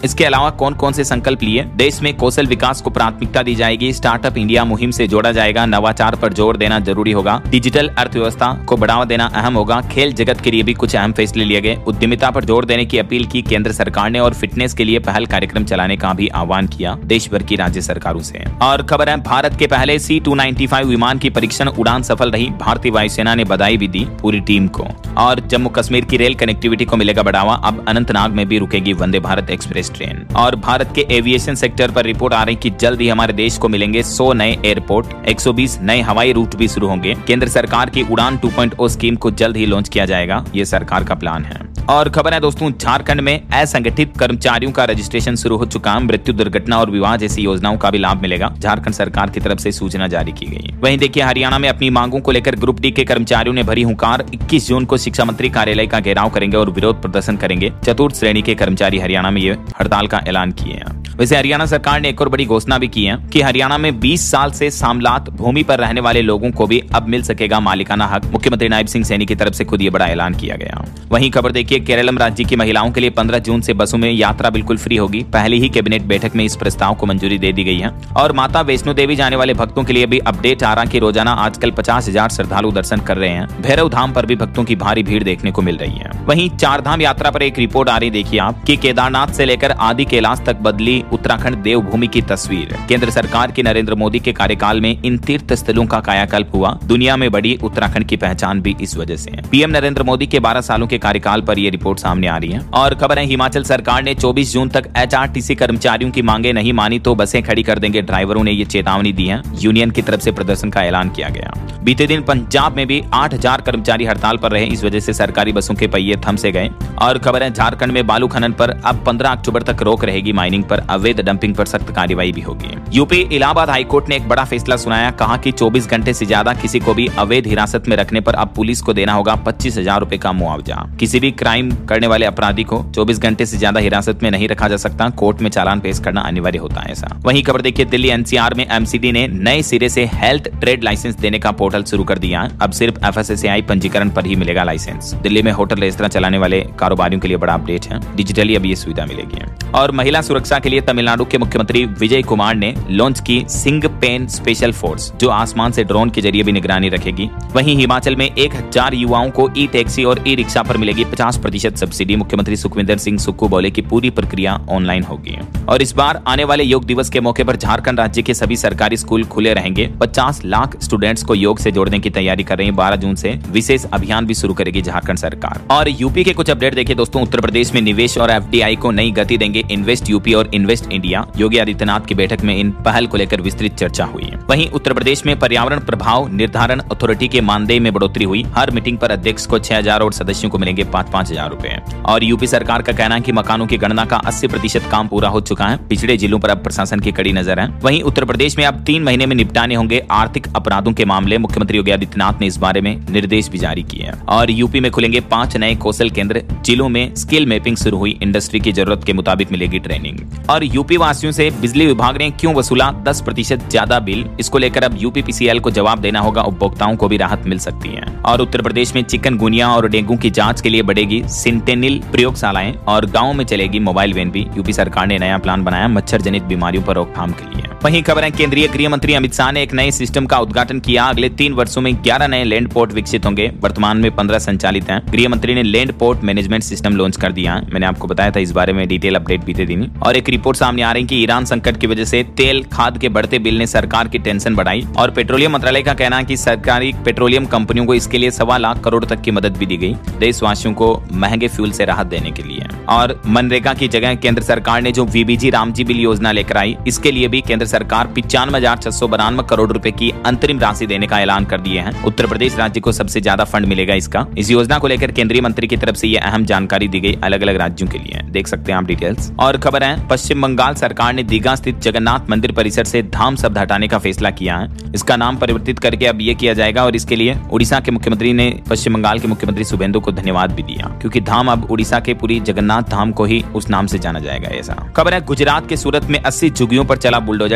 इसके अलावा कौन कौन से संकल्प लिए? देश में कौशल विकास को प्राथमिकता दी जाएगी, स्टार्टअप इंडिया मुहिम से जोड़ा जाएगा, नवाचार पर जोर देना जरूरी होगा, डिजिटल अर्थव्यवस्था को बढ़ावा देना अहम होगा, खेल जगत के लिए भी कुछ अहम फैसले लिए गए, उद्यमिता पर जोर देने की अपील की केंद्र सरकार ने और फिटनेस के लिए पहल कार्यक्रम चलाने का भी आह्वान किया देश भर की राज्य सरकारों से। और खबर है भारत के पहले सी टू नाइंटी फाइव विमान की परीक्षण उड़ान सफल रही, भारतीय वायुसेना ने बधाई भी दी पूरी टीम को। और जम्मू कश्मीर की रेल कनेक्टिविटी को मिलेगा बढ़ावा, अब अनंतनाग में भी रुकेगी वंदे भारत एक्सप्रेस ट्रेन। और भारत के एविएशन सेक्टर पर रिपोर्ट आ रही कि जल्द ही हमारे देश को मिलेंगे सौ नए एयरपोर्ट, एक सौ बीस नए हवाई रूट भी शुरू होंगे। केंद्र सरकार की उड़ान टू पॉइंट ओ स्कीम को जल्द ही लॉन्च किया जाएगा, ये सरकार का प्लान है। और खबर है दोस्तों झारखंड में असंगठित कर्मचारियों का रजिस्ट्रेशन शुरू हो चुका, मृत्यु दुर्घटना और विवाह जैसी योजनाओं का भी लाभ मिलेगा, झारखंड सरकार की तरफ से सूचना जारी की गई। वहीं देखिए हरियाणा में अपनी मांगों को लेकर ग्रुप डी के कर्मचारियों ने भरी हुंकार, इक्कीस जून को शिक्षा मंत्री कार्यालय का घेराव करेंगे और विरोध प्रदर्शन करेंगे। चतुर्थ श्रेणी के कर्मचारी हरियाणा में ये हड़ताल का ऐलान किए हैं। वैसे हरियाणा सरकार ने एक और बड़ी घोषणा भी की है कि हरियाणा में बीस साल से सामलात भूमि पर रहने वाले लोगों को भी अब मिल सकेगा मालिकाना हक, मुख्यमंत्री नायब सिंह सैनी की तरफ से खुद ये बड़ा ऐलान किया गया। वहीं खबर देखिए केरलम राज्य की महिलाओं के लिए पंद्रह जून से बसों में यात्रा बिल्कुल फ्री होगी, पहली ही कैबिनेट बैठक में इस प्रस्ताव को मंजूरी दे दी गई है। और माता वैष्णो देवी जाने वाले भक्तों के लिए भी अपडेट आ रहा कि रोजाना आजकल पचास हजार श्रद्धालु दर्शन कर रहे हैं, भैरव धाम पर भी भक्तों की भारी भीड़ देखने को मिल रही है। वहीं चार धाम यात्रा पर एक रिपोर्ट आ रही, देखिए आप कि केदारनाथ से लेकर आदि कैलाश तक बदली उत्तराखंड देवभूमि की तस्वीर। केंद्र सरकार की नरेंद्र मोदी के कार्यकाल में इन तीर्थ स्थलों का कायाकल्प हुआ, दुनिया में बड़ी उत्तराखंड की पहचान भी इस वजह से है। पीएम नरेंद्र मोदी के बारह सालों के कार्यकाल पर यह रिपोर्ट सामने आ रही है। और खबर है हिमाचल सरकार ने चौबीस जून तक एचआरटीसी कर्मचारियों की मांगे नहीं मानी तो बसें खड़ी कर देंगे, ड्राइवरों ने ये चेतावनी दी है। यूनियन की तरफ से प्रदर्शन का ऐलान किया गया। बीते दिन पंजाब में भी आठ हजार कर्मचारी हड़ताल पर रहे, इस वजह से सरकारी बसों के पहिए थम से गए। और खबर है झारखंड में बालू खनन पर अब पंद्रह अक्टूबर तक रोक रहेगी, माइनिंग पर अवैध डंपिंग पर सख्त कार्रवाई भी होगी। यूपी इलाहाबाद हाईकोर्ट ने एक बड़ा फैसला सुनाया, कहा कि चौबीस घंटे से ज्यादा किसी को भी अवैध हिरासत में रखने पर अब पुलिस को देना होगा पच्चीस हजार रूपए का मुआवजा। किसी भी क्राइम करने वाले अपराधी को चौबीस घंटे से ज्यादा हिरासत में नहीं रखा जा सकता, कोर्ट में चालान पेश करना अनिवार्य होता है ऐसा। वहीं खबर देखिए दिल्ली एनसीआर में एमसीडी ने नए सिरे से हेल्थ ट्रेड लाइसेंस देने का पोर्टल शुरू कर दिया है, अब सिर्फ एफएसएसएआई पंजीकरण पर ही मिलेगा लाइसेंस। दिल्ली में होटल रेस्तरां चलाने वाले कारोबारियों के लिए बड़ा अपडेट है, डिजिटली अब ये सुविधा मिलेगी। और महिला सुरक्षा के लिए तमिलनाडु के मुख्यमंत्री विजय कुमार ने लॉन्च की सिंग पेन स्पेशल फोर्स, जो आसमान से ड्रोन के जरिए भी निगरानी रखेगी। वहीं हिमाचल में एक हजार युवाओं को ई टैक्सी और ई रिक्शा पर मिलेगी पचास प्रतिशत सब्सिडी, मुख्यमंत्री सुखविंदर सिंह सुक्खू बोले कि पूरी प्रक्रिया ऑनलाइन होगी। और इस बार आने वाले योग दिवस के मौके पर झारखंड राज्य के सभी सरकारी स्कूल खुले रहेंगे, पचास लाख स्टूडेंट्स को योग से जोड़ने की तैयारी कर रही है। बारह जून से विशेष अभियान भी शुरू करेगी झारखंड सरकार। और यूपी के कुछ अपडेट देखिए दोस्तों, उत्तर प्रदेश में निवेश और एफडीआई को नई गति देंगे इन्वेस्ट यूपी और इन्वेस्ट इंडिया। योगी आदित्यनाथ की बैठक में इन पहल को लेकर विस्तृत चर्चा हुई। वहीं उत्तर प्रदेश में पर्यावरण प्रभाव निर्धारण अथॉरिटी के मानदेय में बढ़ोतरी हुई, हर मीटिंग पर अध्यक्ष को छह हजार और सदस्यों को मिलेंगे पाँच पाँच हजार रूपए। और यूपी सरकार का कहना है कि मकानों की गणना का अस्सी प्रतिशत काम पूरा हो चुका है, पिछड़े जिलों पर अब प्रशासन की कड़ी नजर है। वहीं उत्तर प्रदेश में अब तीन महीने में निपटाने होंगे आर्थिक अपराधों के मामले, मुख्यमंत्री योगी आदित्यनाथ ने इस बारे में निर्देश भी जारी किए हैं। और यूपी में खुलेंगे पांच नए कौशल केंद्र, जिलों में स्किल मैपिंग शुरू हुई, इंडस्ट्री की जरूरत के मुताबिक मिलेगी ट्रेनिंग। और यूपी वासियों से बिजली विभाग ने क्यों वसूला दस प्रतिशत ज्यादा बिल, इसको लेकर अब यूपीपीसीएल को जवाब देना होगा, उपभोक्ताओं को भी राहत मिल सकती है। और उत्तर प्रदेश में चिकनगुनिया और डेंगू की जांच के लिए बढ़ेगी सेंटिनल प्रयोगशालाएं और गाँव में चलेगी मोबाइल वैन भी। यूपी सरकार ने नया प्लान बनाया मच्छर जनित बीमारियों पर रोकथाम के लिए। वहीं खबर है केंद्रीय गृह मंत्री अमित शाह ने एक नए सिस्टम का उद्घाटन किया, अगले तीन वर्षों में ग्यारह नए लैंड पोर्ट विकसित होंगे, वर्तमान में पंद्रह संचालित हैं। गृह मंत्री ने land port management system launch कर दिया है, मैंने आपको बताया था इस बारे में डिटेल अपडेट बीते दिन। और एक रिपोर्ट सामने आ रही है कि ईरान संकट की वजह से तेल खाद के बढ़ते बिल ने सरकार की टेंशन बढ़ाई। और पेट्रोलियम मंत्रालय का कहना है कि सरकारी पेट्रोलियम कंपनियों को इसके लिए सवा लाख करोड़ तक की मदद भी दी गई, देशवासियों को महंगे फ्यूल से राहत देने के लिए। और मनरेगा की जगह केंद्र सरकार ने जो वीबीजी रामजी बिल योजना लेकर आई, इसके लिए भी केंद्र सरकार पिचानवे हजार छह सौ बानवे करोड़ रुपए की अंतरिम राशि देने का ऐलान कर दिए हैं। उत्तर प्रदेश राज्य को सबसे ज्यादा फंड मिलेगा इसका। इस योजना को लेकर केंद्रीय मंत्री की तरफ से ये अहम जानकारी दी गई अलग अलग राज्यों के लिए, देख सकते हैं आप डिटेल्स। और खबर है पश्चिम बंगाल सरकार ने दीघा स्थित जगन्नाथ मंदिर परिसर से धाम शब्द हटाने का फैसला किया है, इसका नाम परिवर्तित करके अब ये किया जाएगा। और इसके लिए उड़ीसा के मुख्यमंत्री ने पश्चिम बंगाल के मुख्यमंत्री शुभेंदु को धन्यवाद भी दिया, क्योंकि धाम अब उड़ीसा के पूरी जगन्नाथ धाम को ही उस नाम से जाना जाएगा ऐसा। खबर है गुजरात के सूरत में अस्सी झुग्गियों पर चला बुलडोजर,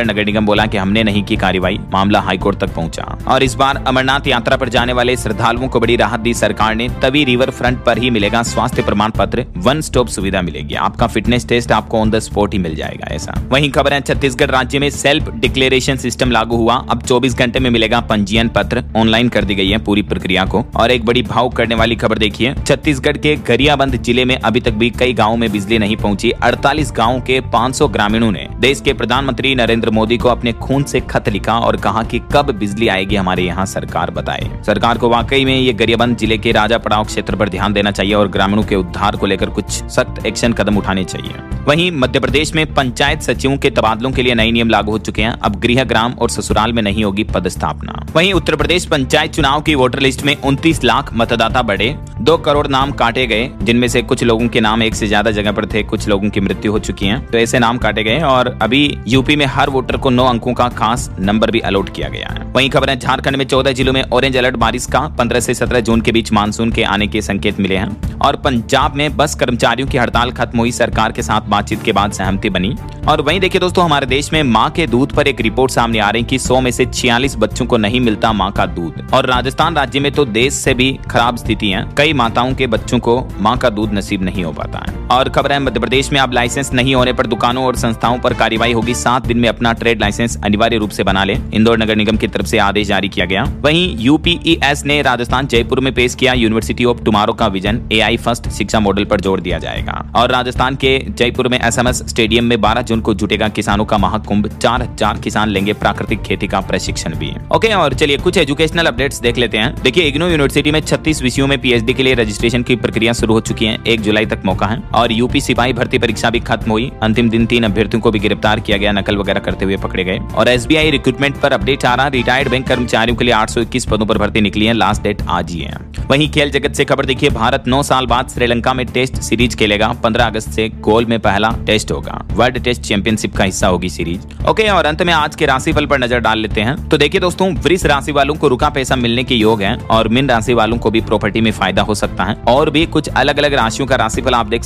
नगर निगम बोला कि हमने नहीं की कार्रवाई, मामला हाईकोर्ट तक पहुंचा। और इस बार अमरनाथ यात्रा पर जाने वाले श्रद्धालुओं को बड़ी राहत दी सरकार ने। तभी रिवर फ्रंट पर ही मिलेगा स्वास्थ्य प्रमाण पत्र, वन स्टॉप सुविधा मिलेगी। आपका फिटनेस टेस्ट आपको ऑन द स्पॉट ही मिल जाएगा। ऐसा वहीं खबर है छत्तीसगढ़ राज्य में सेल्फ डिक्लेरेशन सिस्टम लागू हुआ। अब चौबीस घंटे में मिलेगा पंजीयन पत्र, ऑनलाइन कर दी गई है पूरी प्रक्रिया को। और एक बड़ी भावुक करने वाली खबर देखिए, छत्तीसगढ़ के गरियाबंद जिले में अभी तक भी कई गाँव में बिजली नहीं पहुंची। अड़तालीस गाँव के पाँच सौ ग्रामीणों ने देश के प्रधानमंत्री नरेंद्र मोदी को अपने खून से खत लिखा और कहा कि कब बिजली आएगी हमारे यहाँ, सरकार बताए। सरकार को वाकई में ये गरियाबंद जिले के राजा पड़ाव क्षेत्र पर ध्यान देना चाहिए और ग्रामीणों के उद्धार को लेकर कुछ सख्त एक्शन कदम उठाने चाहिए। वहीं मध्य प्रदेश में पंचायत सचिवों के तबादलों के लिए नए नियम लागू हो चुके हैं। अब गृह, ग्राम और ससुराल में नहीं होगी पदस्थापना। वहीं उत्तर प्रदेश पंचायत चुनाव की वोटर लिस्ट में उनतीस लाख मतदाता बढ़े, दो करोड़ नाम काटे गए, जिनमें से कुछ लोगों के नाम एक से ज्यादा जगह पर थे, कुछ लोगों की मृत्यु हो चुकी है, तो ऐसे नाम काटे गए। और अभी यूपी में हर वोटर को नौ अंकों का खास नंबर भी अलॉट किया गया है। वहीं खबर है झारखंड में चौदह जिलों में ऑरेंज अलर्ट बारिश का, पंद्रह से सत्रह जून के बीच मानसून के आने के संकेत मिले हैं। और पंजाब में बस कर्मचारियों की हड़ताल खत्म हुई, सरकार के साथ बातचीत के बाद सहमति बनी। और वहीं देखिए दोस्तों, हमारे देश में मां के दूध पर एक रिपोर्ट सामने आ रही कि सौ में से छियालीस बच्चों को नहीं मिलता मां का दूध। और राजस्थान राज्य में तो देश से भी खराब स्थिति है, कई माताओं के बच्चों को मां का दूध नसीब नहीं हो पाता है। और खबर है मध्य प्रदेश में अब लाइसेंस नहीं होने पर दुकानों और संस्थाओं पर कार्रवाई होगी। सात दिन में अपना ट्रेड लाइसेंस अनिवार्य रूप से बना ले, इंदौर नगर निगम की तरफ से आदेश जारी किया गया। वहीं यूपीईएस ने राजस्थान जयपुर में पेश किया यूनिवर्सिटी ऑफ टुमारो का विजन, एआई फर्स्ट शिक्षा मॉडल पर जोर दिया जाएगा। और राजस्थान के जयपुर में एसएमएस स्टेडियम में बारह जून को जुटेगा किसानों का महाकुंभ, चार हजार किसान लेंगे प्राकृतिक खेती का प्रशिक्षण भी। ओके, और चलिए कुछ एजुकेशनल अपडेट्स देख लेते हैं। देखिए, इग्नू यूनिवर्सिटी में छत्तीस विषयों में पीएचडी के लिए रजिस्ट्रेशन की प्रक्रिया शुरू हो चुकी है, एक जुलाई तक मौका है। और यूपी सिपाही भर्ती परीक्षा भी खत्म हुई, अंतिम दिन तीन अभ्यर्थियों को भी गिरफ्तार किया गया, नकल वगैरह करते हुए पकड़े गए। और एसबीआई रिक्रूटमेंट पर अपडेट आ रहा, रिटायर्ड बैंक कर्मचारियों के लिए आठ सौ इक्कीस पदों पर भर्ती निकली है, लास्ट डेट आज ही है। वहीं खेल जगत से खबर देखिए, भारत नौ साल बाद श्रीलंका में टेस्ट सीरीज खेलेगा, पंद्रह अगस्त से गोल में पहला टेस्ट होगा, वर्ल्ड टेस्ट चैंपियनशिप का हिस्सा होगी सीरीज। ओके, और अंत में आज के राशिफल पर नजर डाल लेते हैं। तो देखिए दोस्तों, वृष राशि वालों को रुका पैसा मिलने के योग है और मीन राशि वालों को भी प्रॉपर्टी में फायदा हो सकता है। और भी कुछ अलग अलग राशियों का राशिफल आप देख